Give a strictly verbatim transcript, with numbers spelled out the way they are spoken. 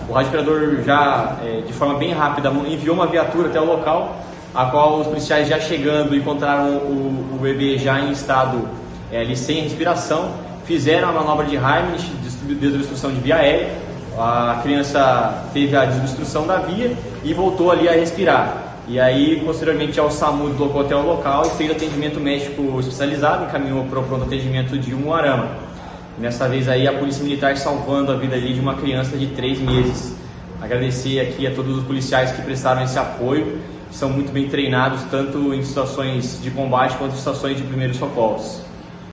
o radioperador já, é, de forma bem rápida, enviou uma viatura até o local, a qual os policiais já chegando encontraram o, o bebê já em estado é, ali sem respiração, fizeram a manobra de Heimlich, desobstrução de via aérea, a criança teve a desobstrução da via e voltou ali a respirar. E aí, posteriormente, ao SAMU deslocou até o local e fez atendimento médico especializado, encaminhou para o pronto atendimento de Umuarama. Nessa vez aí, a Polícia Militar salvando a vida ali de uma criança de três meses. Agradecer aqui a todos os policiais que prestaram esse apoio, que são muito bem treinados, tanto em situações de combate quanto em situações de primeiros socorros.